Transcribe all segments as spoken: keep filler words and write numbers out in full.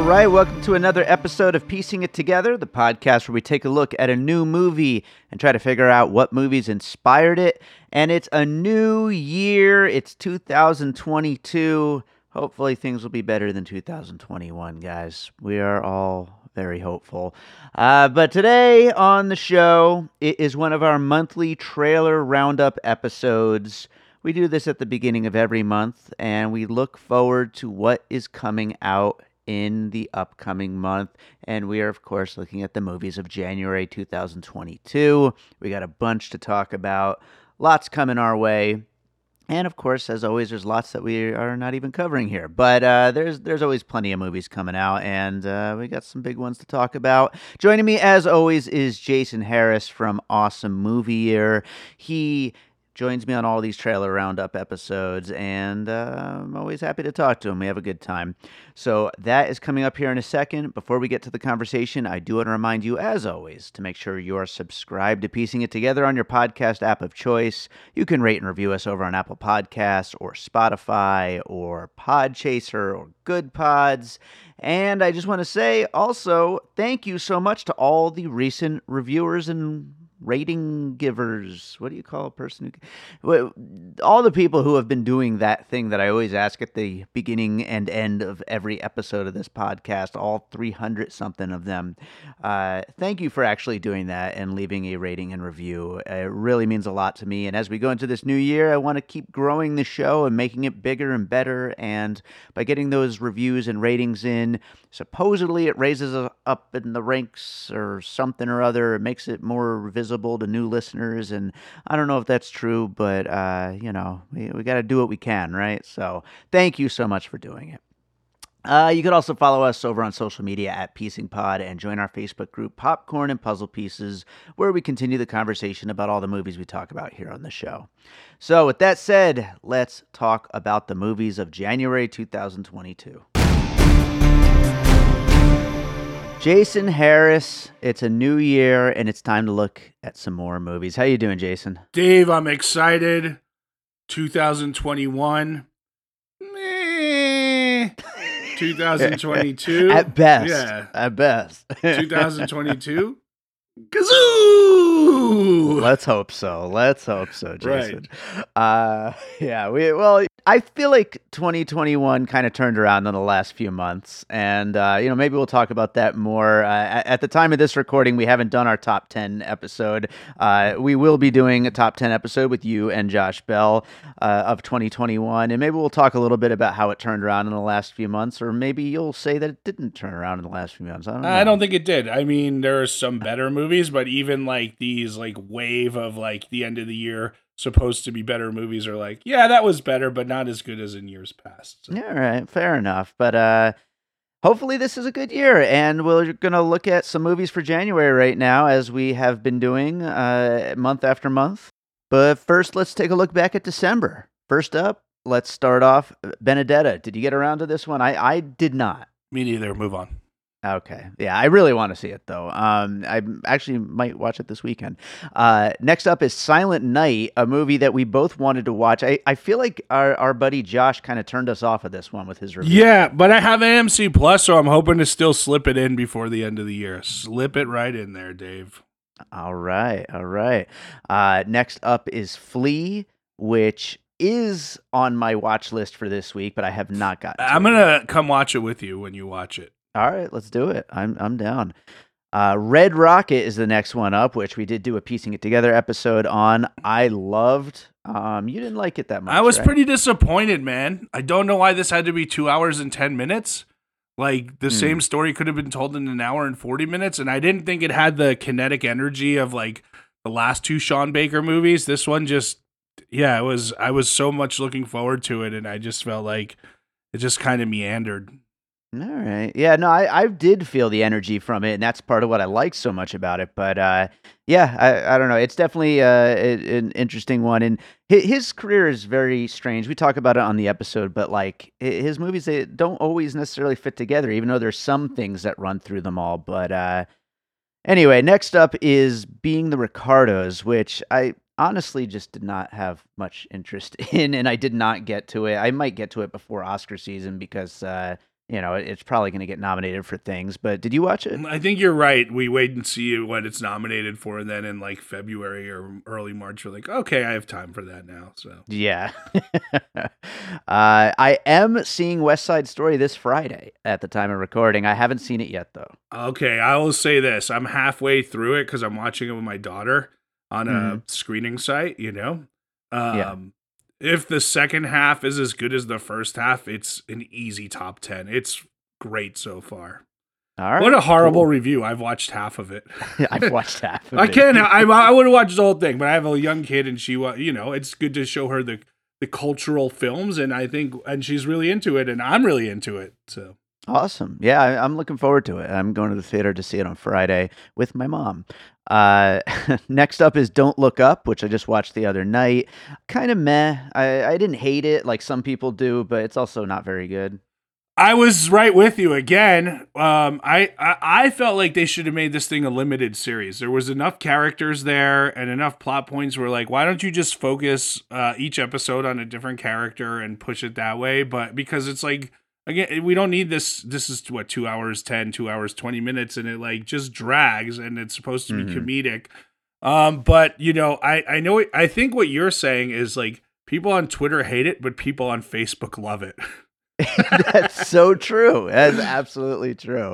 right, welcome to another episode of Piecing It Together, the podcast where we take a look at a new movie and try to figure out what movies inspired it. And it's a new year. It's two thousand twenty-two. Hopefully things will be better than two thousand twenty-one, guys. We are all very hopeful. Uh, but today on the show, it is one of our monthly trailer roundup episodes. We do this at the beginning of every month, and we look forward to what is coming out in the upcoming month. And we are, of course, looking at the movies of January two thousand twenty-two. We got a bunch to talk about, lots coming our way. And of course, as always, there's lots that we are not even covering here. But uh, there's there's always plenty of movies coming out, and uh, we got some big ones to talk about. Joining me, as always, is Jason Harris from Awesome Movie Year. He joins me on all these trailer roundup episodes, and uh, I'm always happy to talk to him. We have a good time. So that is coming up here in a second. Before we get to the conversation, I do want to remind you, as always, to make sure you are subscribed to Piecing It Together on your podcast app of choice. You can rate and review us over on Apple Podcasts or Spotify or Podchaser or Good Pods. And I just want to say also, thank you so much to all the recent reviewers and rating givers. What do you call a person who... All the people who have been doing that thing that I always ask at the beginning and end of every episode of this podcast, all three hundred something of them. Uh, thank you for actually doing that and leaving a rating and review. It really means a lot to me. And as we go into this new year, I want to keep growing the show and making it bigger and better. And by getting those reviews and ratings in, supposedly it raises us up in the ranks or something or other. It makes it more visible to new listeners. And I don't know if that's true, but, uh, you know, we, we got to do what we can, right? So thank you so much for doing it. Uh, you could also follow us over on social media at Piecing Pod and join our Facebook group Popcorn and Puzzle Pieces, where we continue the conversation about all the movies we talk about here on the show. So with that said, let's talk about the movies of January two thousand twenty-two. Jason Harris, it's a new year, and it's time to look at some more movies. How you doing, Jason? Dave, I'm excited. two thousand twenty-one. Meh. twenty twenty-two. At best. Yeah. At best. twenty twenty-two. Kazoo! Let's hope so. Let's hope so, Jason. Right. Uh, yeah, we well, I feel like twenty twenty-one kind of turned around in the last few months, and uh, you know, maybe we'll talk about that more. Uh, at, at the time of this recording, we haven't done our top ten episode. Uh, we will be doing a top ten episode with you and Josh Bell uh, of twenty twenty-one, and maybe we'll talk a little bit about how it turned around in the last few months, or maybe you'll say that it didn't turn around in the last few months. I don't know. I don't think it did. I mean, there are some better movies. Movies, but even like these like wave of like the end of the year supposed to be better movies are like, yeah, that was better, but not as good as in years past. So. Yeah, all right, fair enough. But uh, hopefully this is a good year, and we're going to look at some movies for January right now, as we have been doing uh, month after month. But first, let's take a look back at December. First up, let's start off Benedetta. Did you get around to this one? I, I did not. Me neither. Move on. Okay. Yeah, I really want to see it, though. Um, I actually might watch it this weekend. Uh, next up is Silent Night, a movie that we both wanted to watch. I, I feel like our, our buddy Josh kind of turned us off of this one with his review. Yeah, but I have A M C Plus, so I'm hoping to still slip it in before the end of the year. Slip it right in there, Dave. All right. All right. Uh, next up is Flea, which is on my watch list for this week, but I have not gotten to I'm it. going to come watch it with you when you watch it. All right, let's do it. I'm I'm down. Uh, Red Rocket is the next one up, which we did do a Piecing It Together episode on. I loved. Um, you didn't like it that much. I was right? pretty disappointed, man. I don't know why this had to be two hours and ten minutes. Like the mm. same story could have been told in an hour and forty minutes, and I didn't think it had the kinetic energy of like the last two Sean Baker movies. This one just, yeah, it was. I was so much looking forward to it, and I just felt like it just kind of meandered. All right. Yeah, no, I, I did feel the energy from it, and that's part of what I like so much about it. But uh, yeah, I, I don't know. It's definitely uh, an interesting one. And his career is very strange. We talk about it on the episode, but like his movies, they don't always necessarily fit together, even though there's some things that run through them all. But uh, anyway, next up is Being the Ricardos, which I honestly just did not have much interest in, and I did not get to it. I might get to it before Oscar season because... Uh, you know, it's probably going to get nominated for things. But did you watch it? I think you're right. We wait and see what it's nominated for, and then in like February or early March, we're like, okay, I have time for that now. So Yeah. uh, I am seeing West Side Story this Friday at the time of recording. I haven't seen it yet, though. Okay, I will say this. I'm halfway through it because I'm watching it with my daughter on a Mhm. screening site, you know? Um, Yeah. If the second half is as good as the first half, it's an easy top ten. It's great so far. All right. What a horrible cool. review. I've watched half of it. I've watched half of I it. can't. I, I would have watched the whole thing, but I have a young kid and she, wa- you know, it's good to show her the, the cultural films. And I think, and she's really into it and I'm really into it. So. Awesome. Yeah, I, I'm looking forward to it. I'm going to the theater to see it on Friday with my mom. Uh, next up is Don't Look Up, which I just watched the other night. Kind of meh. I, I didn't hate it like some people do, but it's also not very good. I was right with you again. Um, I, I I felt like they should have made this thing a limited series. There was enough characters there and enough plot points where like, why don't you just focus uh, each episode on a different character and push it that way? But because it's like, again, we don't need this. This is what, two hours, ten, two hours, twenty minutes. And it like just drags and it's supposed to be Mhm. comedic. Um, but you know, I, I know, I think what you're saying is like people on Twitter hate it, but people on Facebook love it. That's so true. That's absolutely true.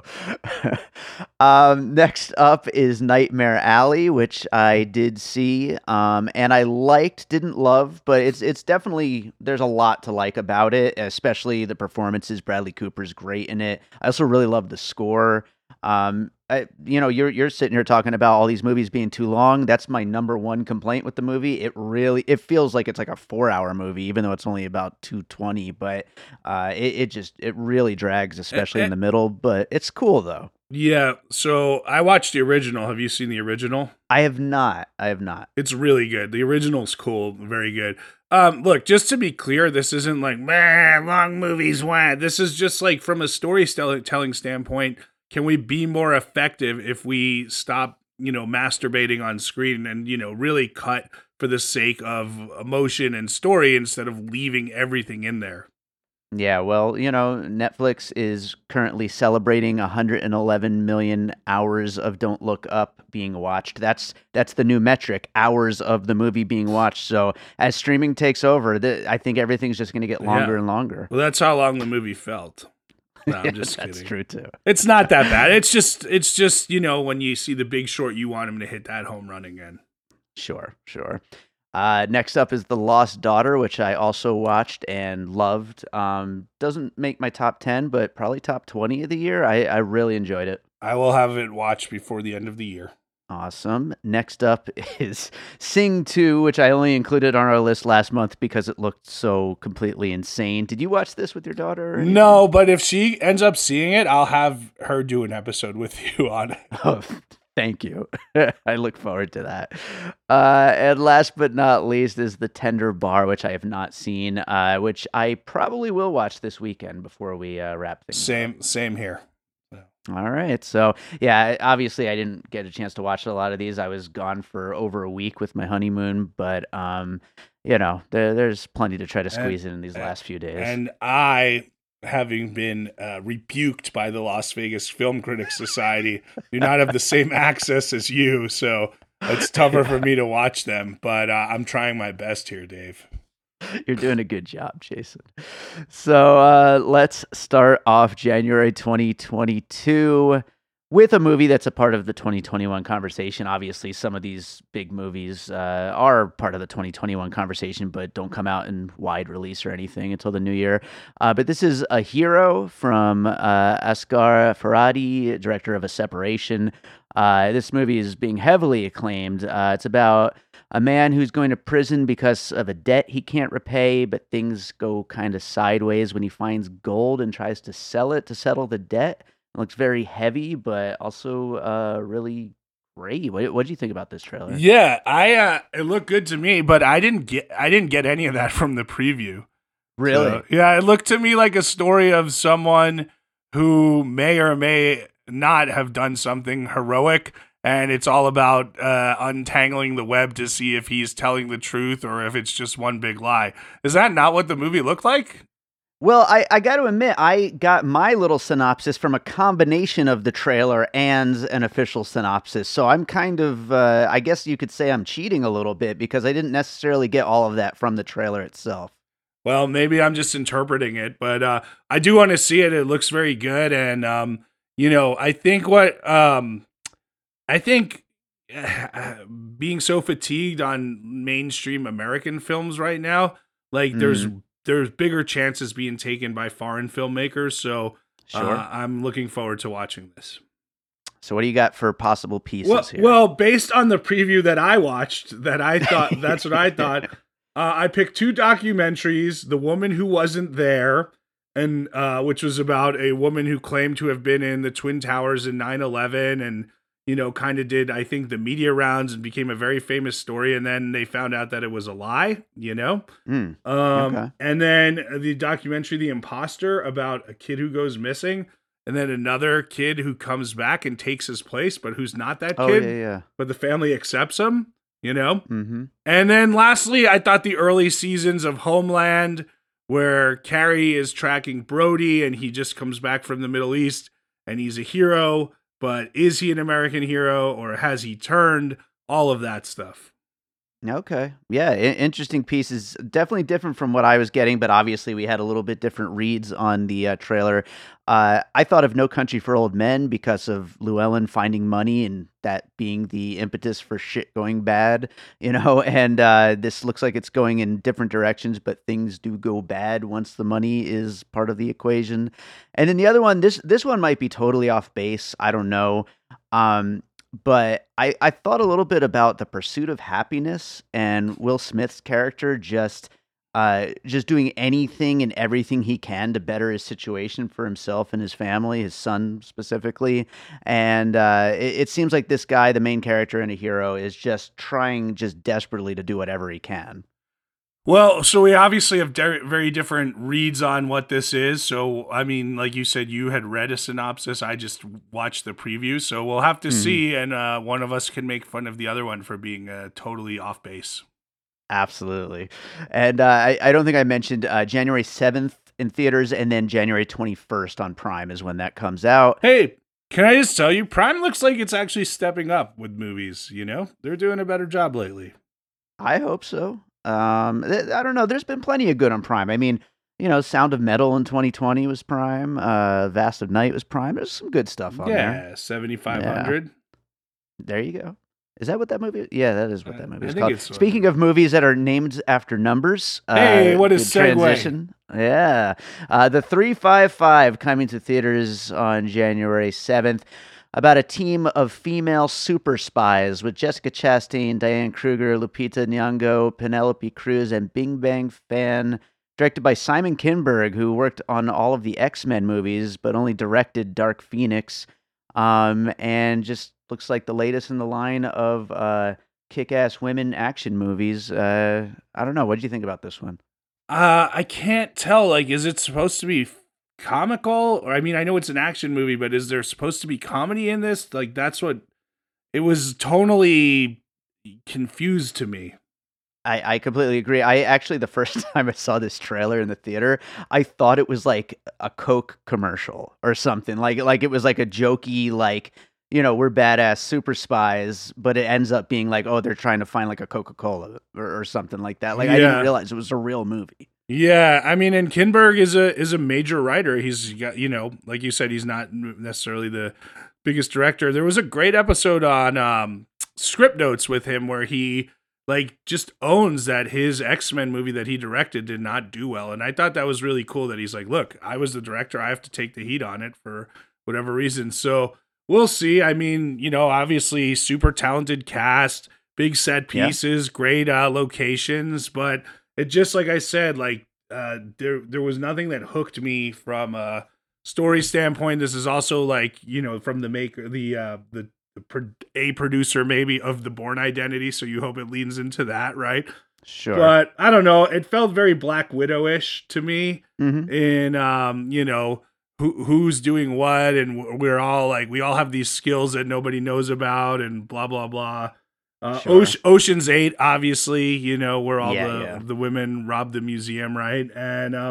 um, next up is Nightmare Alley, which I did see, um, and I liked, didn't love, but it's it's definitely there's a lot to like about it, especially the performances. Bradley Cooper's great in it. I also really love the score. Um, I, you know, you're you're sitting here talking about all these movies being too long. That's my number one complaint with the movie. It really it feels like it's like a four hour movie, even though it's only about two twenty. But uh, it it just it really drags, especially in the middle. But it's cool though. Yeah. So I watched the original. Have you seen the original? I have not. I have not. It's really good. The original's cool. Very good. Um, look, just to be clear, this isn't like, man, long movies, wah. This is just like from a storytelling standpoint. Can we be more effective if we stop, you know, masturbating on screen and, you know, really cut for the sake of emotion and story instead of leaving everything in there? Yeah, well, you know, Netflix is currently celebrating one hundred eleven million hours of Don't Look Up being watched. That's that's the new metric, hours of the movie being watched. So as streaming takes over, the, I think everything's just going to get longer Yeah. and longer. Well, that's how long the movie felt. No, I'm Yeah, just that's kidding. true too. It's not that bad. It's just, it's just, you know, when you see The Big Short, you want him to hit that home run again. Sure, sure. Uh, next up is The Lost Daughter, which I also watched and loved. Um, doesn't make my top ten, but probably top twenty of the year. I, I really enjoyed it. I will have it watched before the end of the year. Awesome. Next up is Sing two, which I only included on our list last month because it looked so completely insane. Did you watch this with your daughter? or anything? No, but if she ends up seeing it, I'll have her do an episode with you on it. Oh, thank you. I look forward to that. Uh, and last but not least is The Tender Bar, which I have not seen, uh, which I probably will watch this weekend before we uh, wrap things up. Same, same here. All right. So, yeah, obviously I didn't get a chance to watch a lot of these. I was gone for over a week with my honeymoon, but, um, you know, there, there's plenty to try to squeeze in in these and- last few days. And I, having been uh, rebuked by the Las Vegas Film Critics Society, do not have the same access as you, so it's tougher for me to watch them. But uh, I'm trying my best here, Dave. You're doing a good job, Jason. So uh, let's start off January twenty twenty-two with a movie that's a part of the twenty twenty-one conversation. Obviously, some of these big movies uh, are part of the twenty twenty-one conversation, but don't come out in wide release or anything until the new year. Uh, but this is A Hero from uh, Asghar Farhadi, director of A Separation. Uh, this movie is being heavily acclaimed. Uh, it's about a man who's going to prison because of a debt he can't repay, but things go kind of sideways when he finds gold and tries to sell it to settle the debt. It looks very heavy, but also uh, really great. What what do you think about this trailer? Yeah, I uh, it looked good to me, but I didn't get I didn't get any of that from the preview. Really? So, yeah, it looked to me like a story of someone who may or may not have done something heroic, and it's all about uh, untangling the web to see if he's telling the truth or if it's just one big lie. Is that not what the movie looked like? Well, I, I got to admit, I got my little synopsis from a combination of the trailer and an official synopsis. So I'm kind of, uh, I guess you could say I'm cheating a little bit because I didn't necessarily get all of that from the trailer itself. Well, maybe I'm just interpreting it, but uh, I do want to see it. It looks very good, and um, you know, I think what um, I think uh, being so fatigued on mainstream American films right now, like there's Mm, there's bigger chances being taken by foreign filmmakers. So sure. uh, I'm looking forward to watching this. So what do you got for possible pieces Well, here? well, based on the preview that I watched, that I thought that's what I thought. Uh, I picked two documentaries: "The Woman Who Wasn't There," and uh, which was about a woman who claimed to have been in the Twin Towers in nine eleven, and you know, kind of did I think the media rounds and became a very famous story. And then they found out that it was a lie. You know, Mm, um, okay. and then the documentary "The Imposter" about a kid who goes missing. And then another kid who comes back and takes his place, but who's not that Oh, yeah, kid, yeah. but the family accepts him, you know? Mm-hmm. And then lastly, I thought the early seasons of Homeland, where Carrie is tracking Brody and he just comes back from the Middle East and he's a hero, but is he an American hero or has he turned? All of that stuff. Okay. Yeah, I- interesting pieces. Definitely different from what I was getting, but obviously we had a little bit different reads on the uh, trailer. Uh, I thought of No Country for Old Men because of Llewellyn finding money and that being the impetus for shit going bad, you know. And uh, this looks like it's going in different directions, but things do go bad once the money is part of the equation. And then the other one, this this one might be totally off base. I don't know. Um, but I, I thought a little bit about The Pursuit of Happiness and Will Smith's character just uh just doing anything and everything he can to better his situation for himself and his family, his son specifically. And uh it, it seems like this guy, the main character and a hero, is just trying just desperately to do whatever he can. Well, so we obviously have de- very different reads on what this is. So, I mean, like you said, you had read a synopsis. I just watched the preview. So we'll have to Mhm. see. And uh, one of us can make fun of the other one for being uh, totally off base. Absolutely. And uh, I, I don't think I mentioned uh, January seventh in theaters and then January twenty-first on Prime is when that comes out. Hey, can I just tell you, Prime looks like it's actually stepping up with movies. You know, they're doing a better job lately. I hope so. Um, th- I don't know. There's been plenty of good on Prime. I mean, you know, Sound of Metal in twenty twenty was Prime. Uh, Vast of Night was Prime. There's some good stuff on there. Yeah, seventy-five Yeah, hundred. there you go. Is that what that movie? Yeah, that is what I, that movie I is think called. it's. Speaking of movies that are named after numbers, Hey, uh, what a good segue. transition. Yeah, uh, the three five five coming to theaters on January seventh. About a team of female super spies with Jessica Chastain, Diane Kruger, Lupita Nyong'o, Penelope Cruz, and Bing Bang Fan. Directed by Simon Kinberg, who worked on all of the X-Men movies, but only directed Dark Phoenix. Um, and just looks like the latest in the line of uh, kick-ass women action movies. Uh, I don't know. What did you think about this one? Uh, I can't tell. Like, is it supposed to be comical? Or I mean, I know it's an action movie, but is there supposed to be comedy in this? Like, that's what it was tonally confused to me. I, I completely agree. I actually, the first time I saw this trailer in the theater, I thought it was like a Coke commercial or something. Like, like it was like a jokey, like, you know, we're badass super spies, but it ends up being like, oh, they're trying to find like a Coca-Cola or, or something like that. Like, I didn't Yeah. realize it was a real movie. Yeah, I mean, and Kinberg is a is a major writer. He's got, you know, like you said, he's not necessarily the biggest director. There was a great episode on um, Script Notes with him where he like just owns that his X-Men movie that he directed did not do well, and I thought that was really cool. That he's like, look, I was the director, I have to take the heat on it for whatever reason. So we'll see. I mean, you know, obviously, super talented cast, big set Yeah. pieces, great uh, locations, but it just like I said, like uh, there there was nothing that hooked me from a story standpoint. This is also like, you know, from the maker, the uh, the, the pro- a producer maybe of the Bourne Identity, so you hope it leans into that, right? Sure. But I don't know. It felt very Black Widow-ish to me. hmm In um, you know, who who's doing what, and we're all like we all have these skills that nobody knows about, and blah blah blah. Uh, Sure. Oce- Ocean's Eight, obviously, you know, where all Yeah, the yeah. the women rob the museum, right? And um,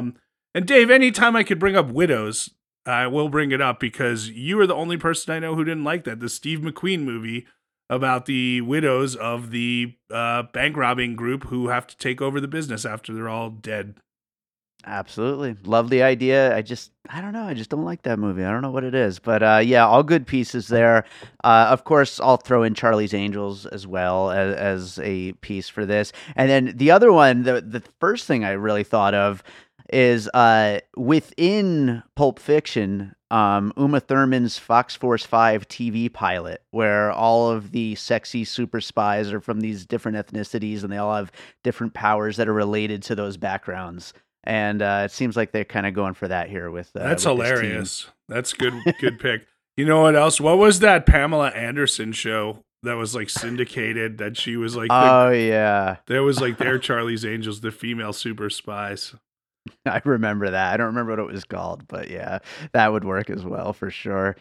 And Dave, anytime I could bring up Widows, I will bring it up because you are the only person I know who didn't like that. The Steve McQueen movie about the widows of the uh, bank robbing group who have to take over the business after they're all dead. Absolutely. Love the idea. I just, I don't know. I just don't like that movie. I don't know what it is. But uh, yeah, all good pieces there. Uh, of course, I'll throw in Charlie's Angels as well as, as a piece for this. And then the other one, the, the first thing I really thought of is uh, within Pulp Fiction, um, Uma Thurman's Fox Force five T V pilot, where all of the sexy super spies are from these different ethnicities and they all have different powers that are related to those backgrounds. And uh, it seems like they're kind of going for that here with uh, That's with this hilarious. That's good. Good pick. You know what else? What was that Pamela Anderson show that was like syndicated? That she was like, the, oh yeah, there was like their Charlie's Angels, the female super spies. I remember that. I don't remember what it was called, but yeah, that would work as well for sure.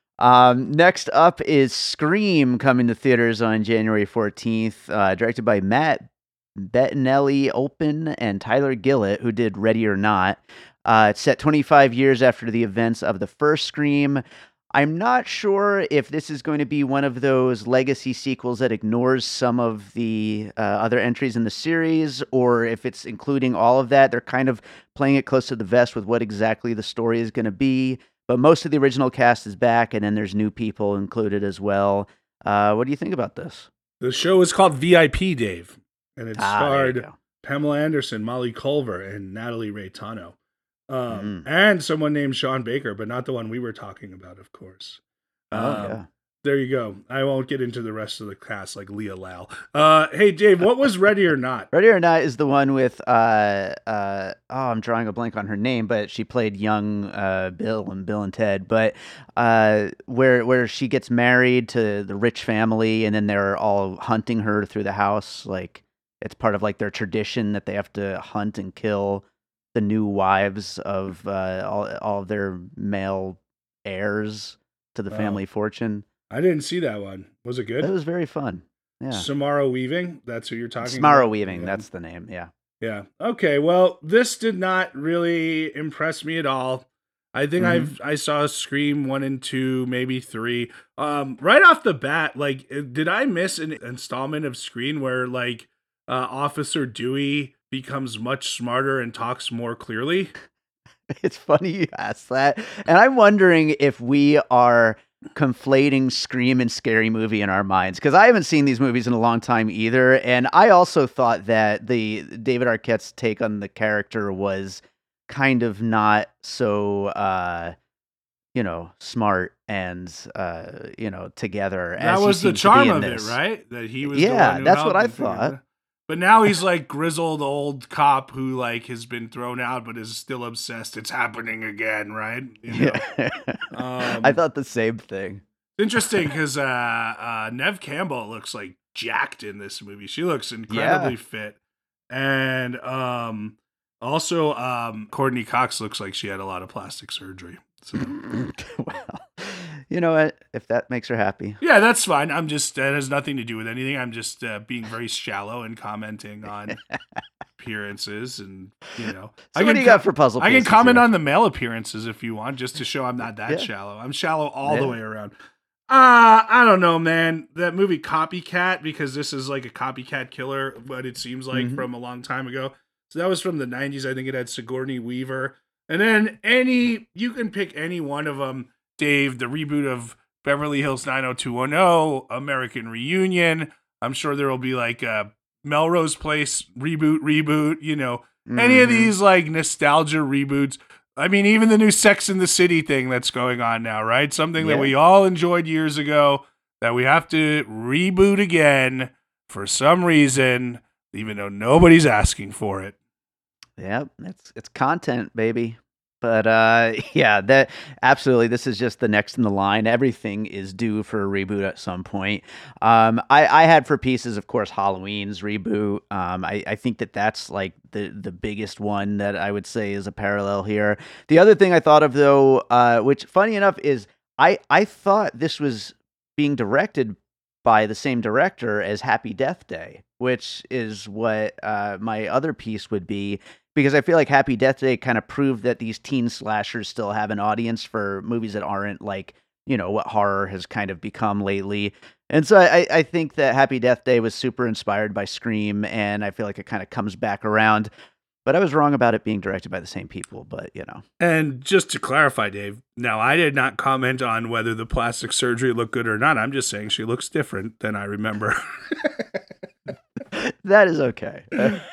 Um, next up is Scream, coming to theaters on January fourteenth, uh, directed by Matt Bettinelli Open and Tyler Gillett, who did Ready or Not. Uh, it's set twenty-five years after the events of the first Scream. I'm not sure if this is going to be one of those legacy sequels that ignores some of the uh, other entries in the series, or if it's including all of that. They're kind of playing it close to the vest with what exactly the story is going to be. But most of the original cast is back, and then there's new people included as well. Uh, what do you think about this? The show is called V I P, Dave, and it Ah, starred Pamela Anderson, Molly Culver, and Natalie Raitano. Um, mm. And someone named Sean Baker, but not the one we were talking about, of course. Oh, um, yeah. There you go. I won't get into the rest of the cast like Leah Lau. Uh, hey, Dave, what was Ready or Not? Ready or Not is the one with, uh, uh, oh, I'm drawing a blank on her name, but she played young uh, Bill and Bill and Ted. But uh, where where she gets married to the rich family, and then they're all hunting her through the house. Like, it's part of like their tradition that they have to hunt and kill the new wives of uh, all all of their male heirs to the family oh. fortune. I didn't see that one. Was it good? It was very fun. Yeah. Samara Weaving. That's who you're talking Samara about? Weaving. Yeah. That's the name. Yeah. Yeah. Okay. Well, this did not really impress me at all. I think mm-hmm. I've I saw Scream one and two, maybe three. Um, right off the bat, like, did I miss an installment of Scream where like uh, Officer Dewey becomes much smarter and talks more clearly? It's funny you ask that, and I'm wondering if we are conflating Scream and Scary Movie in our minds, because I haven't seen these movies in a long time either, and I also thought that the David Arquette's take on the character was kind of not so uh you know smart and uh you know together. That as was the charm of it, right? That he was yeah the one that's what I thought. But now he's like grizzled old cop who like has been thrown out but is still obsessed. It's happening again, right? You know? Yeah. um, I thought the same thing. Interesting because uh, uh, Neve Campbell looks like jacked in this movie. She looks incredibly yeah. fit. And um, also um, Courtney Cox looks like she had a lot of plastic surgery. So. Well, you know what? If that makes her happy. Yeah, that's fine. I'm just, that has nothing to do with anything. I'm just uh, being very shallow and commenting on appearances and, you know. So I what do you got for puzzle I pieces can comment here? on the male appearances if you want, just to show I'm not that yeah. shallow. I'm shallow all yeah. the way around. Uh, I don't know, man. That movie Copycat, because this is like a copycat killer, what it seems like mm-hmm. from a long time ago. So that was from the nineties. I think it had Sigourney Weaver. And then any, you can pick any one of them. Dave, the reboot of Beverly Hills nine oh two one oh, American Reunion. I'm sure there will be like a Melrose Place reboot, reboot, you know, mm-hmm. any of these like nostalgia reboots. I mean, even the new Sex and the City thing that's going on now, right? Something yeah. that we all enjoyed years ago that we have to reboot again for some reason, even though nobody's asking for it. Yep, it's it's content, baby. But uh, yeah, that absolutely. This is just the next in the line. Everything is due for a reboot at some point. Um, I, I had for pieces, of course, Halloween's reboot. Um, I, I think that that's like the the biggest one that I would say is a parallel here. The other thing I thought of though, uh, which funny enough is I I thought this was being directed by the same director as Happy Death Day, which is what uh, my other piece would be. because I feel like Happy Death Day kind of proved that these teen slashers still have an audience for movies that aren't like, you know, what horror has kind of become lately. And so I, I think that Happy Death Day was super inspired by Scream, and I feel like it kind of comes back around. But I was wrong about it being directed by the same people, but you know. And just to clarify, Dave, now I did not comment on whether the plastic surgery looked good or not. I'm just saying she looks different than I remember. That is okay.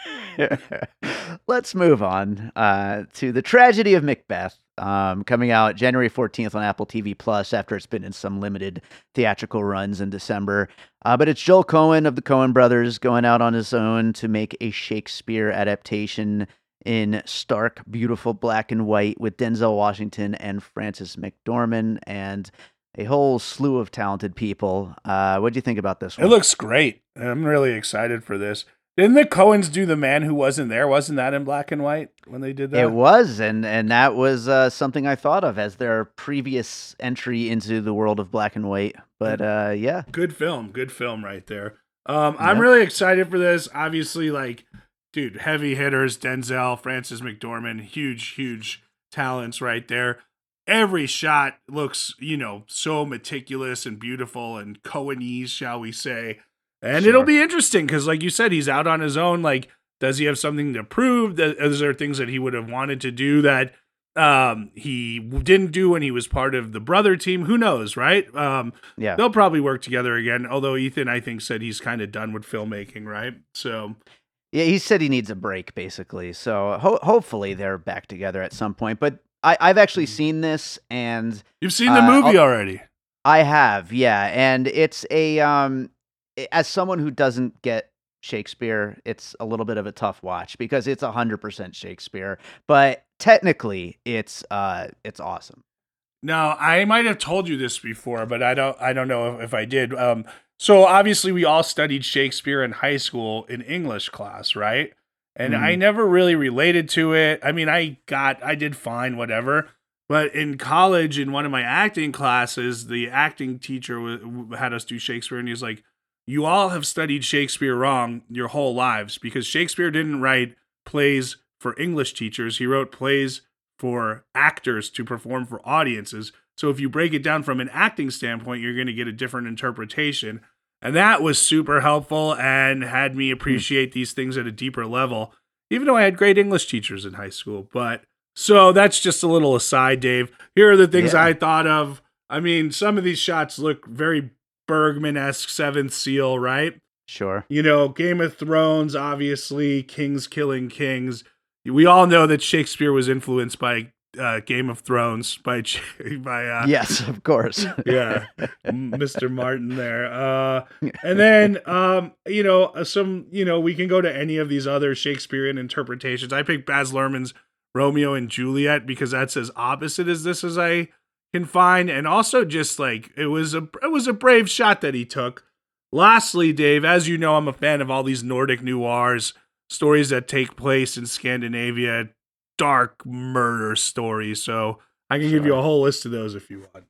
Let's move on uh, to The Tragedy of Macbeth, um, coming out January fourteenth on Apple T V Plus after it's been in some limited theatrical runs in December. Uh, but it's Joel Coen of the Coen brothers going out on his own to make a Shakespeare adaptation in stark, beautiful black and white with Denzel Washington and Frances McDormand and a whole slew of talented people. Uh, what do you think about this one? It looks great. I'm really excited for this. Didn't the Coens do The Man Who Wasn't There? Wasn't that in black and white when they did that? It was, and and that was uh, something I thought of as their previous entry into the world of black and white. But uh, yeah. Good film. Good film right there. Um, I'm yeah. really excited for this. Obviously, like, dude, heavy hitters, Denzel, Frances McDormand, huge, huge talents right there. Every shot looks, you know, so meticulous and beautiful and Coenese, shall we say. And sure. It'll be interesting because, like you said, he's out on his own. Like, does he have something to prove? Is there things that he would have wanted to do that um, he didn't do when he was part of the brother team? Who knows, right? Um, yeah. They'll probably work together again, although Ethan, I think, said he's kind of done with filmmaking, right? So... yeah, he said he needs a break, basically. So ho- hopefully they're back together at some point. But I- I've actually seen this, and... You've seen the movie uh, already? I have, yeah. And it's a... Um, as someone who doesn't get Shakespeare, it's a little bit of a tough watch because it's one hundred percent Shakespeare. But technically, it's uh, it's awesome. Now, I might have told you this before, but I don't I don't know if, if I did. Um, so obviously, we all studied Shakespeare in high school in English class, right? And mm-hmm. I never really related to it. I mean, I got I did fine, whatever. But in college, in one of my acting classes, the acting teacher w- had us do Shakespeare, and he was like, you all have studied Shakespeare wrong your whole lives because Shakespeare didn't write plays for English teachers. He wrote plays for actors to perform for audiences. So if you break it down from an acting standpoint, you're going to get a different interpretation. And that was super helpful and had me appreciate these things at a deeper level, even though I had great English teachers in high school. But so that's just a little aside, Dave. Here are the things yeah. I thought of. I mean, some of these shots look very Bergman-esque, Seventh Seal, right? Sure. You know, Game of Thrones, obviously, kings killing kings. We all know that Shakespeare was influenced by uh, Game of Thrones, by by. Uh, yes, of course. yeah, Mister Martin there. Uh, and then, um, you know, some, you know, we can go to any of these other Shakespearean interpretations. I picked Baz Luhrmann's Romeo and Juliet because that's as opposite as this as I can find, and also just like it was a it was a brave shot that he took. Lastly, Dave, as you know, I'm a fan of all these Nordic noirs, stories that take place in Scandinavia, dark murder stories. So I can sure. give you a whole list of those if you want.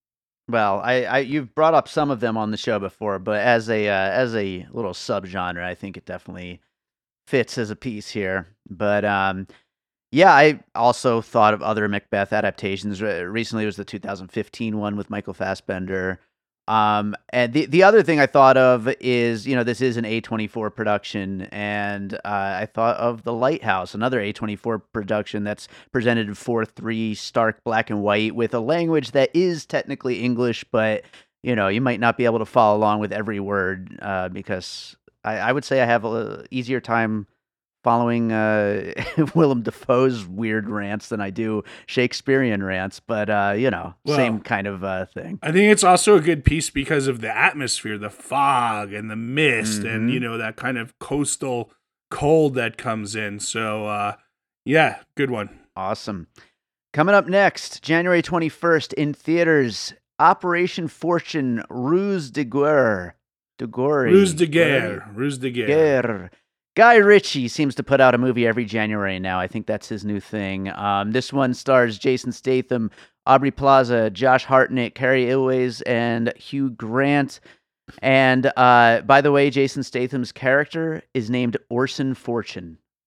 Well, I, I you've brought up some of them on the show before, but as a uh, as a little subgenre, I think it definitely fits as a piece here. But um. Yeah, I also thought of other Macbeth adaptations. Recently, it was the two thousand fifteen one with Michael Fassbender. Um, and the the other thing I thought of is, you know, this is an A twenty-four production, and uh, I thought of The Lighthouse, another A twenty-four production that's presented in four three stark black and white with a language that is technically English, but, you know, you might not be able to follow along with every word uh, because I, I would say I have a easier time following uh, Willem Dafoe's weird rants than I do Shakespearean rants, but, uh, you know, well, same kind of uh, thing. I think it's also a good piece because of the atmosphere, the fog and the mist mm-hmm. and, you know, that kind of coastal cold that comes in. So, uh, yeah, good one. Awesome. Coming up next, January twenty-first in theaters, Operation Fortune, Ruse de Guerre. De Guerre. Ruse de Guerre. Ruse de Guerre. Guerre. Guy Ritchie seems to put out a movie every January now. I think that's his new thing. Um, this one stars Jason Statham, Aubrey Plaza, Josh Hartnett, Carrie Ilways, and Hugh Grant. And uh, by the way, Jason Statham's character is named Orson Fortune.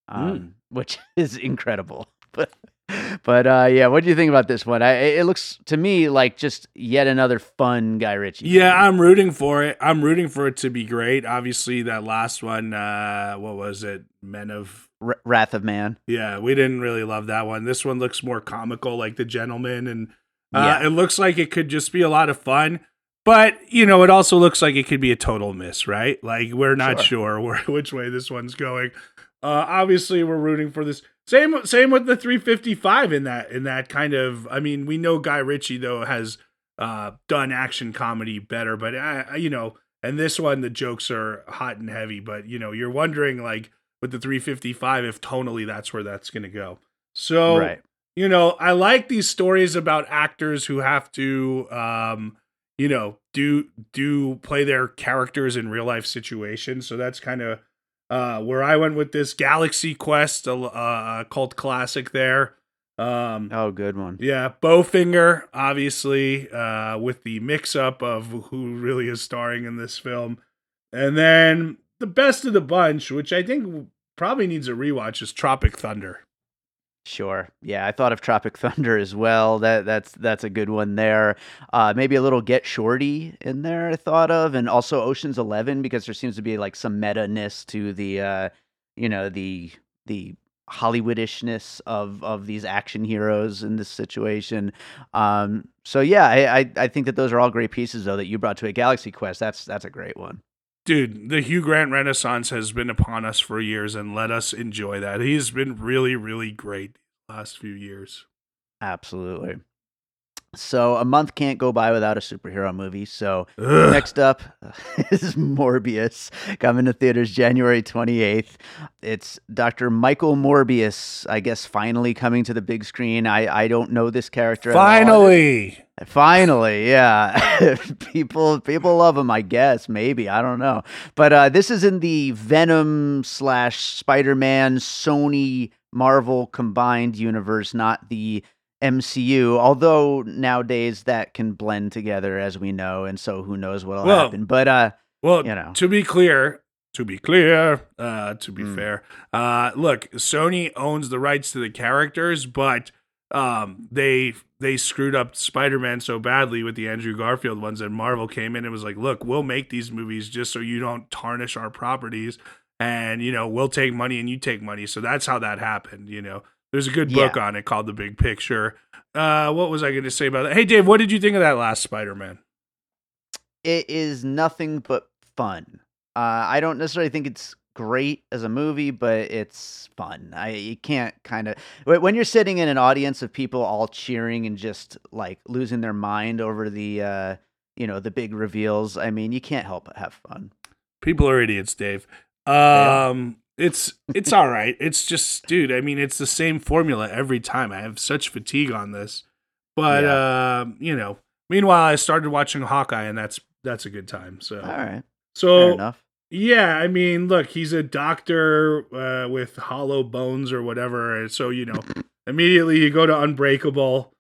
Mm. um, which is incredible. But but uh, yeah, what do you think about this one? I, it looks to me like just yet another fun Guy Ritchie. Yeah, movie. I'm rooting for it. I'm rooting for it to be great. Obviously, that last one, uh, what was it? Men of R- Wrath of Man. Yeah, we didn't really love that one. This one looks more comical, like The Gentleman, and uh, Yeah. it looks like it could just be a lot of fun. But you know, it also looks like it could be a total miss, right? Like we're not Sure. sure where, which way this one's going. Uh, obviously, we're rooting for this. Same, same with the three fifty-five in that in that kind of. I mean, we know Guy Ritchie though has uh, done action comedy better, but uh, you know, and this one the jokes are hot and heavy. But you know, you're wondering like with the three fifty-five if tonally that's where that's going to go. So, Right. you know, I like these stories about actors who have to, um, you know, do do play their characters in real life situations. So that's kind of uh, where I went with this Galaxy Quest, a, a cult classic there. Um, Oh, good one. yeah, Bowfinger, obviously, uh, with the mix-up of who really is starring in this film. And then the best of the bunch, which I think probably needs a rewatch, is Tropic Thunder. Sure. Yeah, I thought of Tropic Thunder as well. That that's that's a good one there. Uh, maybe a little Get Shorty in there. I thought of, and also Ocean's Eleven because there seems to be like some meta-ness to the, uh, you know, the the Hollywoodishness of of these action heroes in this situation. Um, so yeah, I, I I think that those are all great pieces though that you brought to a Galaxy Quest. That's that's a great one. Dude, the Hugh Grant renaissance has been upon us for years, and let us enjoy that. He's been really, really great the last few years. Absolutely. So a month can't go by without a superhero movie. So Ugh. next up is Morbius, coming to theaters January twenty-eighth. It's Doctor Michael Morbius, I guess, finally coming to the big screen. I, I don't know this character at all. Finally. Finally, yeah. people people love him, I guess, maybe. I don't know. But uh, this is in the Venom slash Spider-Man, Sony, Marvel combined universe, not the M C U, although nowadays that can blend together, as we know, and so who knows what'll Well, happen. But uh, Well, you know. to be clear, to be clear, uh, to be Mm. fair, uh, look, Sony owns the rights to the characters, but um, they they screwed up Spider-Man so badly with the Andrew Garfield ones that Marvel came in and was like, look, we'll make these movies just so you don't tarnish our properties, and you know we'll take money and you take money. So that's how that happened. You know, there's a good book Yeah. on it called The Big Picture. Uh, what was I going to say about that? Hey, Dave, what did you think of that last Spider-Man? It is nothing but fun. Uh, I don't necessarily think it's great as a movie, but it's fun. I you can't kind of when you're sitting in an audience of people all cheering and just like losing their mind over the uh, you know the big reveals. I mean, you can't help but have fun. People are idiots, Dave. are. Um, it's it's all right. It's just, dude. I mean, it's the same formula every time. I have such fatigue on this, but Yeah. um, you know. Meanwhile, I started watching Hawkeye, and that's that's a good time. So, All right, fair so enough. yeah. I mean, look, he's a doctor uh, with hollow bones or whatever, and so you know, immediately you go to Unbreakable,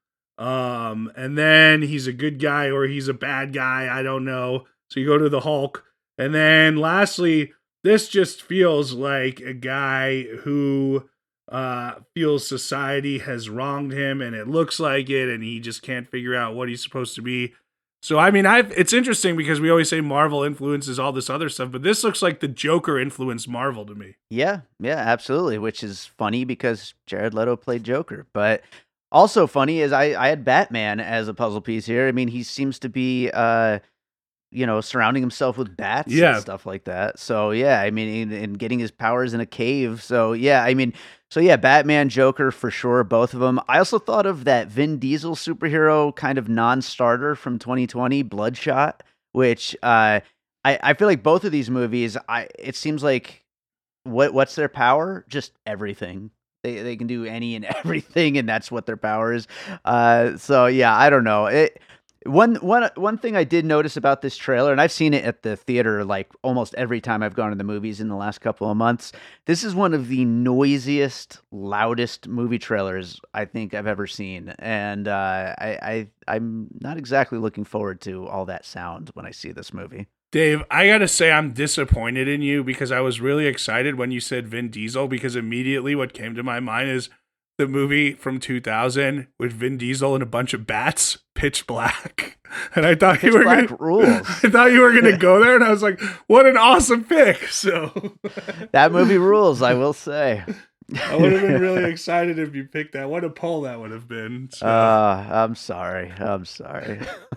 um, and then he's a good guy or he's a bad guy. I don't know. So you go to the Hulk, and then lastly. This just feels like a guy who uh, feels society has wronged him, and it looks like it, and he just can't figure out what he's supposed to be. So, I mean, I've, it's interesting because we always say Marvel influences all this other stuff, but this looks like the Joker influenced Marvel to me. Yeah, yeah, absolutely. Which is funny because Jared Leto played Joker, but also funny is I I had Batman as a puzzle piece here. I mean, he seems to be uh you know, surrounding himself with bats Yeah. and stuff like that. So yeah, I mean, and, and getting his powers in a cave. So yeah, I mean, so yeah, Batman, Joker for sure, both of them. I also thought of that Vin Diesel superhero kind of non-starter from twenty twenty, Bloodshot, which uh, I I feel like both of these movies, I it seems like what what's their power? Just everything. They they can do any and everything, and that's what their power is. Uh, so yeah, I don't know it. One one one thing I did notice about this trailer, and I've seen it at the theater like almost every time I've gone to the movies in the last couple of months. This is one of the noisiest, loudest movie trailers I think I've ever seen, and uh, I, I I'm not exactly looking forward to all that sound when I see this movie. Dave, I gotta say I'm disappointed in you because I was really excited when you said Vin Diesel because immediately what came to my mind is the movie from two thousand with Vin Diesel and a bunch of bats, Pitch Black. And I thought Pitch you were Black gonna, rules. I thought you were gonna go there, and I was like, "What an awesome pick!" So that movie rules, I will say. I would have been really excited if you picked that. What a poll that would have been. So. Uh, I'm sorry. I'm sorry.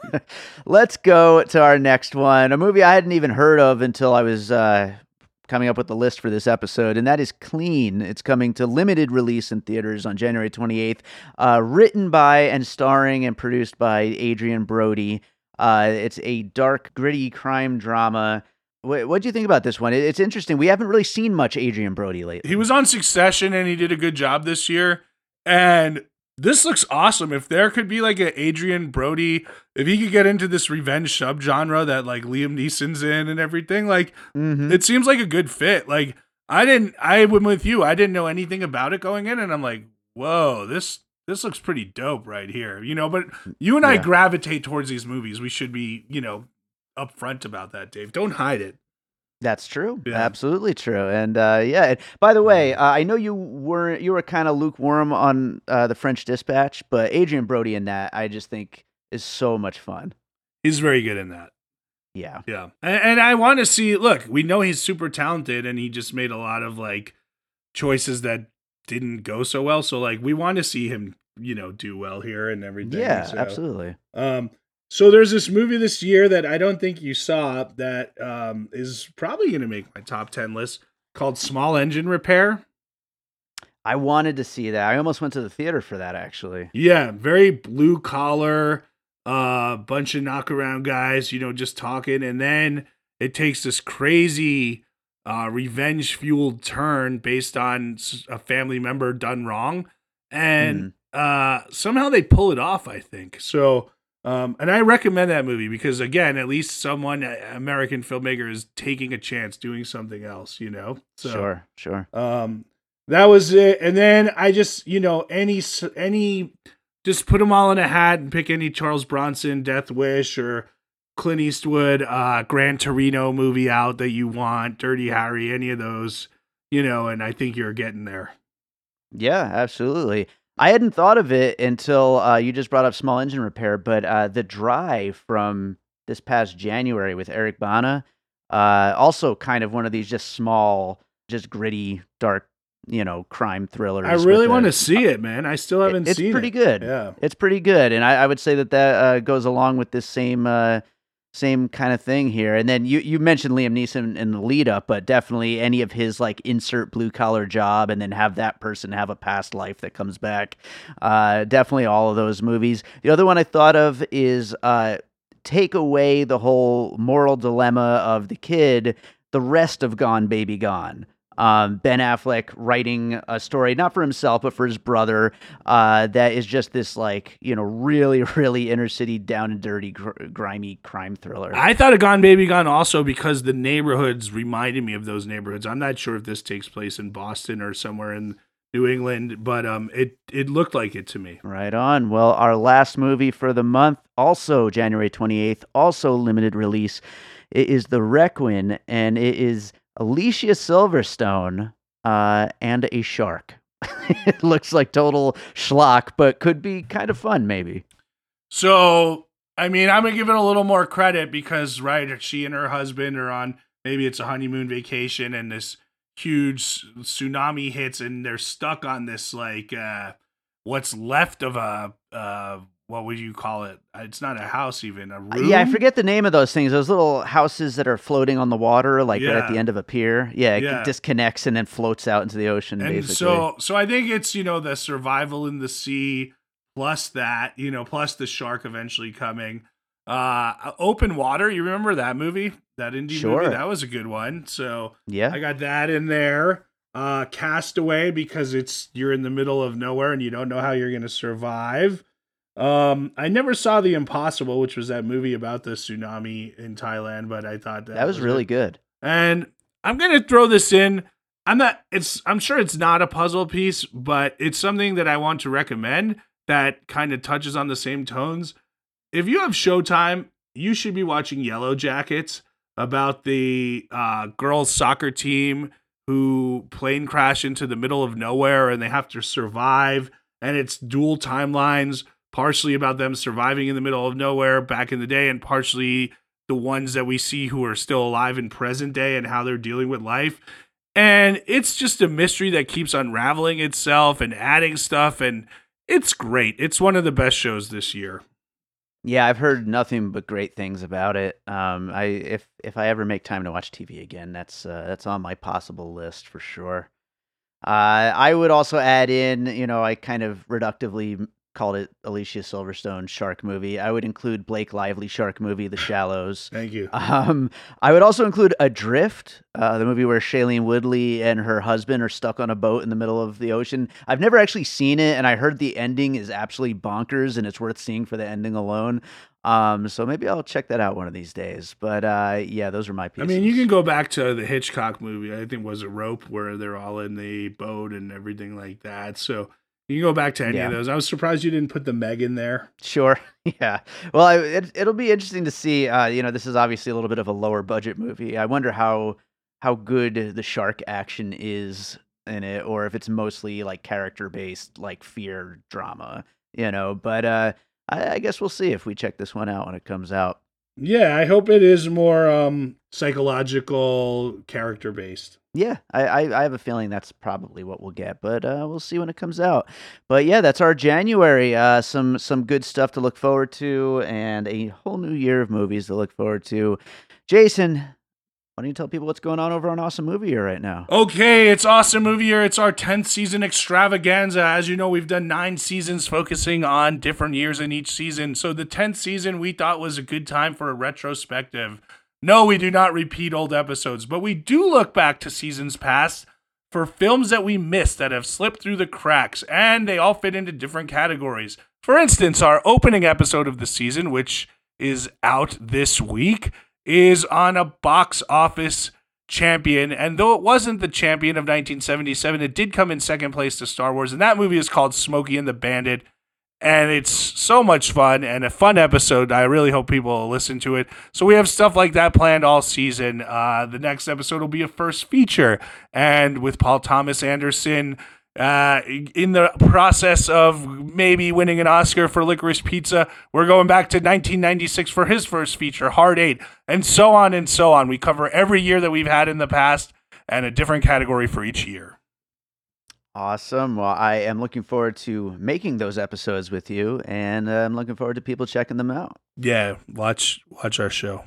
Let's go to our next one, a movie I hadn't even heard of until I was uh, coming up with the list for this episode, and that is Clean. It's coming to limited release in theaters on January twenty-eighth, uh, written by and starring and produced by Adrian Brody. Uh, it's a dark, gritty crime drama. What do you think about this one? It's interesting. We haven't really seen much Adrian Brody lately. He was on Succession, and he did a good job this year. And this looks awesome. If there could be like an Adrian Brody, if he could get into this revenge subgenre that like Liam Neeson's in and everything, like mm-hmm. it seems like a good fit. Like I didn't, I went with you. I didn't know anything about it going in, and I'm like, whoa, this this looks pretty dope right here, you know. But you and I yeah. gravitate towards these movies. We should be, you know, upfront about that, Dave. Don't hide it. That's true. Yeah. Absolutely true. And uh, yeah. And by the way, uh, I know you were you were kind of lukewarm on uh, the French Dispatch, but Adrian Brody in that I just think is so much fun. He's very good in that. Yeah. Yeah. And, and I want to see. Look, we know he's super talented, and he just made a lot of like choices that didn't go so well. So like, we want to see him, you know, do well here and everything. Yeah. So, absolutely. Um. So there's this movie this year that I don't think you saw that um, is probably going to make my top ten list called Small Engine Repair. I wanted to see that. I almost went to the theater for that, actually. Yeah, very blue collar, uh, bunch of knockaround guys, you know, just talking. And then it takes this crazy uh, revenge fueled turn based on a family member done wrong. And mm. uh, somehow they pull it off, I think. So... Um, and I recommend that movie because, again, at least someone, an American filmmaker, is taking a chance doing something else, you know? So, sure, sure. Um, that was it. And then I just, you know, any, any, just put them all in a hat and pick any Charles Bronson, Death Wish, or Clint Eastwood, uh, Gran Torino movie out that you want, Dirty Harry, any of those, you know, and I think you're getting there. Yeah, absolutely. I hadn't thought of it until uh, you just brought up Small Engine Repair, but uh, The Drive from this past January with Eric Bana, uh, also kind of one of these just small, just gritty, dark, you know, crime thrillers. I really want to see it, man. I still haven't it's seen it. It's pretty good. Yeah. It's pretty good. And I, I would say that that uh, goes along with this same uh, same kind of thing here. And then you, you mentioned Liam Neeson in the lead up, but definitely any of his like insert blue collar job and then have that person have a past life that comes back. Uh, definitely all of those movies. The other one I thought of is uh, take away the whole moral dilemma of the kid, the rest of Gone Baby Gone. Um, Ben Affleck writing a story, not for himself, but for his brother, uh, that is just this, like, you know, really, really inner city, down and dirty, gr- grimy crime thriller. I thought of Gone Baby Gone also because the neighborhoods reminded me of those neighborhoods. I'm not sure if this takes place in Boston or somewhere in New England, but um, it, it looked like it to me. Right on. Well, our last movie for the month, also January twenty-eighth, also limited release, it is The Requiem, and it is Alicia Silverstone uh, and a shark. It looks like total schlock, but could be kind of fun, maybe. So, I mean, I'm going to give it a little more credit because, right, she and her husband are on, maybe it's a honeymoon vacation, and this huge tsunami hits, and they're stuck on this, like, uh, what's left of a, uh, what would you call it? It's not a house even, a room? Yeah, I forget the name of those things. Those little houses that are floating on the water, like yeah. right at the end of a pier. Yeah, it yeah. disconnects and then floats out into the ocean, and basically. So, so I think it's, you know, the survival in the sea, plus that, you know, plus the shark eventually coming. Uh, Open Water, you remember that movie? That indie sure. movie? That was a good one. So yeah, I got that in there. Uh, Castaway, because it's you're in the middle of nowhere and you don't know how you're going to survive. Um, I never saw The Impossible, which was that movie about the tsunami in Thailand, but I thought that, that was, was really it. good. And I'm going to throw this in. I'm not, it's, I'm sure it's not a puzzle piece, but it's something that I want to recommend that kind of touches on the same tones. If you have Showtime, you should be watching Yellow Jackets. about the uh, girls' soccer team who plane crash into the middle of nowhere and they have to survive. And it's dual timelines, partially about them surviving in the middle of nowhere back in the day, and partially the ones that we see who are still alive in present day and how they're dealing with life. And it's just a mystery that keeps unraveling itself and adding stuff. And it's great. It's one of the best shows this year. Yeah, I've heard nothing but great things about it. Um, I if if I ever make time to watch T V again, that's uh, that's on my possible list for sure. Uh, I would also add in, you know, I kind of reductively called it Alicia Silverstone shark movie. I would include Blake Lively shark movie, The Shallows. Thank you. Um, I would also include Adrift, uh, the movie where Shailene Woodley and her husband are stuck on a boat in the middle of the ocean. I've never actually seen it, and I heard the ending is absolutely bonkers, and it's worth seeing for the ending alone. Um, so maybe I'll check that out one of these days. But uh, yeah, those are my pieces. I mean, you can go back to the Hitchcock movie. I think was a Rope, where they're all in the boat and everything like that. So you can go back to any Yeah. of those. I was surprised you didn't put the Meg in there. Sure. Yeah. Well, I, it, it'll be interesting to see. Uh, you know, this is obviously a little bit of a lower budget movie. I wonder how how good the shark action is in it, or if it's mostly like character based, like fear drama. You know, but uh, I, I guess we'll see if we check this one out when it comes out. Yeah, I hope it is more um, psychological, character based. Yeah, I, I, I have a feeling that's probably what we'll get, but uh, we'll see when it comes out. But yeah, that's our January. Uh, some some good stuff to look forward to, and a whole new year of movies to look forward to. Jason, why don't you tell people what's going on over on Awesome Movie Year right now? Okay, it's Awesome Movie Year. It's our tenth season extravaganza. As you know, we've done nine seasons focusing on different years in each season. So the tenth season we thought was a good time for a retrospective. No, we do not repeat old episodes, but we do look back to seasons past for films that we missed that have slipped through the cracks, and they all fit into different categories. For instance, our opening episode of the season, which is out this week, is on a box office champion, and though it wasn't the champion of nineteen seventy-seven, it did come in second place to Star Wars, and that movie is called Smokey and the Bandit. And it's so much fun and a fun episode. I really hope people will listen to it. So we have stuff like that planned all season. Uh, the next episode will be a first feature. And with Paul Thomas Anderson uh, in the process of maybe winning an Oscar for Licorice Pizza, we're going back to nineteen ninety-six for his first feature, Hard Eight, and so on and so on. We cover every year that we've had in the past and a different category for each year. Awesome. Well, I am looking forward to making those episodes with you, and uh, I'm looking forward to people checking them out. Yeah, watch watch our show.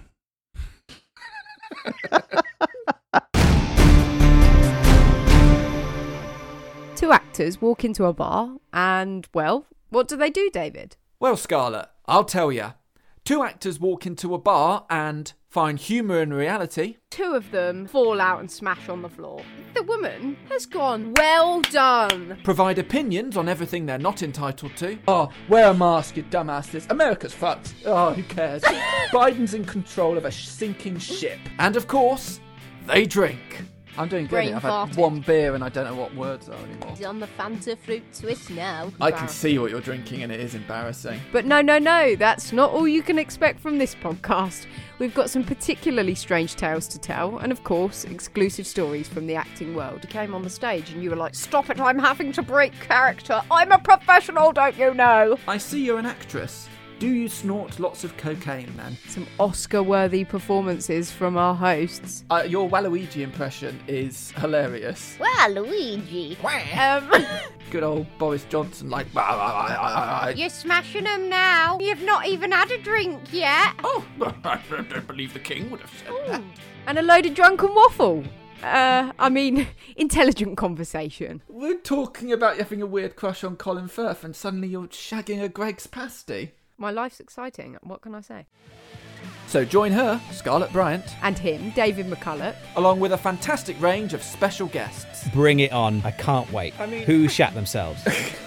Two actors walk into a bar and, well, what do they do, David? Well, Scarlett, I'll tell ya. Two actors walk into a bar and find humour in reality. Two of them fall out and smash on the floor. The woman has gone, well done. Provide opinions on everything they're not entitled to. Oh, wear a mask, you dumbasses. America's fucked. Oh, who cares? Biden's in control of a sinking ship. And of course, they drink. I'm doing good. Brain I've had farted. one beer and I don't know what words are anymore. He's on the Fanta fruit twist now. I can see what you're drinking and it is embarrassing. But no, no, no, that's not all you can expect from this podcast. We've got some particularly strange tales to tell, and of course, exclusive stories from the acting world. You came on the stage and you were like, stop it, I'm having to break character. I'm a professional, don't you know? I see you're an actress. Do you snort lots of cocaine, then? Some Oscar-worthy performances from our hosts. Uh, your Waluigi impression is hilarious. Well, Luigi. Um, Good old Boris Johnson, like... You're smashing them now. You've not even had a drink yet. Oh, I don't believe the king would have said that. and a load of drunken waffle. Uh, I mean, intelligent conversation. We're talking about you having a weird crush on Colin Firth and suddenly you're shagging a Greg's pasty. My life's exciting. What can I say? So join her, Scarlett Bryant, And him, David McCulloch. Along with a fantastic range of special guests. Bring it on. I can't wait. I mean... Who shat themselves?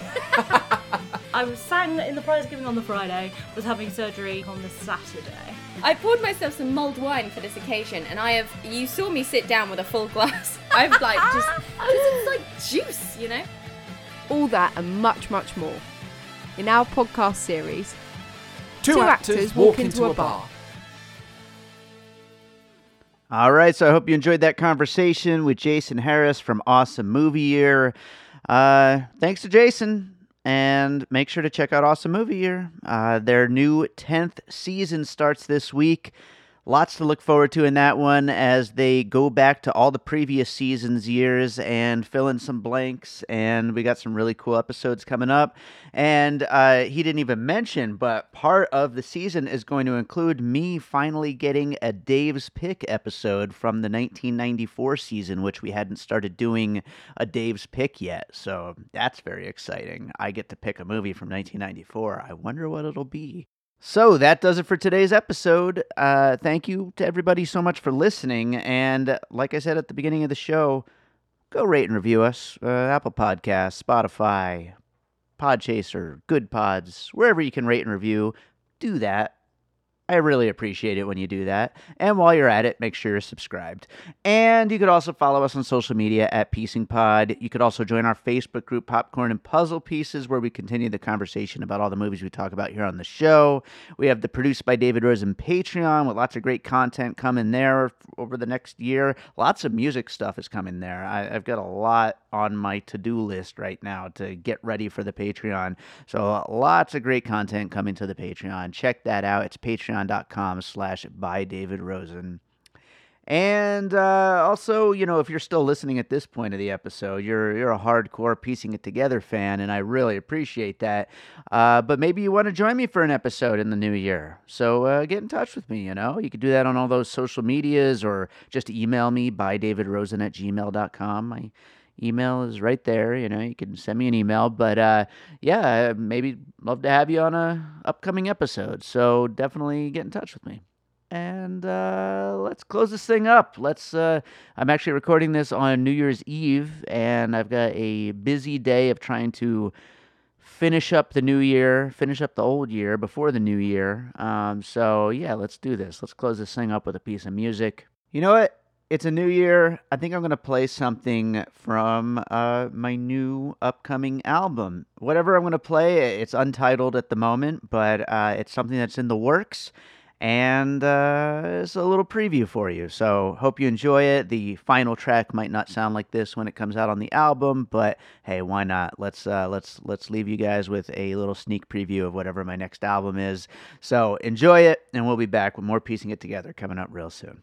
I was sang in the prize giving on the Friday, was having surgery on the Saturday. I poured myself some mulled wine for this occasion, and I have, you saw me sit down with a full glass. I've like just, because it's like juice, you know? All that and much, much more. In our podcast series, Two, Two actors, actors walk, walk into, into a a bar. All right, so I hope you enjoyed that conversation with Jason Harris from Awesome Movie Year. Uh, thanks to Jason, and make sure to check out Awesome Movie Year. Uh, their new tenth season starts this week. Lots to look forward to in that one as they go back to all the previous seasons' years and fill in some blanks. And we got some really cool episodes coming up. And uh, he didn't even mention, but part of the season is going to include me finally getting a Dave's Pick episode from the nineteen ninety-four season, which we hadn't started doing a Dave's Pick yet. So that's very exciting. I get to pick a movie from nineteen ninety-four. I wonder what it'll be. So that does it for today's episode. Uh, thank you to everybody so much for listening. And like I said at the beginning of the show, go rate and review us. Uh, Apple Podcasts, Spotify, Podchaser, Good Pods, wherever you can rate and review, do that. I really appreciate it when you do that. And while you're at it, make sure you're subscribed. And you could also follow us on social media at Piecing Pod. You could also join our Facebook group, Popcorn and Puzzle Pieces, where we continue the conversation about all the movies we talk about here on the show. We have the Produced by David Rosen Patreon with lots of great content coming there over the next year. Lots of music stuff is coming there. I, I've got a lot on my to-do list right now to get ready for the Patreon. So lots of great content coming to the Patreon. Check that out. It's Patreon. Dot com slash by David Rosen. And uh, also, you know, if you're still listening at this point of the episode, you're you're a hardcore Piecing It Together fan, and I really appreciate that. Uh, but maybe you want to join me for an episode in the new year. So uh, get in touch with me, you know. You can do that on all those social medias or just email me, by david rosen at gmail dot com. My email is right there, you know, you can send me an email, but uh, yeah, maybe love to have you on a upcoming episode, so definitely get in touch with me. And uh, let's close this thing up. Let's, uh, I'm actually recording this on New Year's Eve, and I've got a busy day of trying to finish up the new year, finish up the old year before the new year, um, so yeah, let's do this. Let's close this thing up with a piece of music. You know what? It's a new year. I think I'm going to play something from uh, my new upcoming album. Whatever I'm going to play, it's untitled at the moment, but uh, it's something that's in the works, and uh, it's a little preview for you. So hope you enjoy it. The final track might not sound like this when it comes out on the album, but hey, why not? Let's uh, let's let's leave you guys with a little sneak preview of whatever my next album is. So enjoy it, and we'll be back with more Piecing It Together coming up real soon.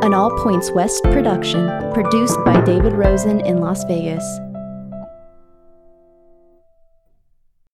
an All Points West production, produced by David Rosen in Las Vegas.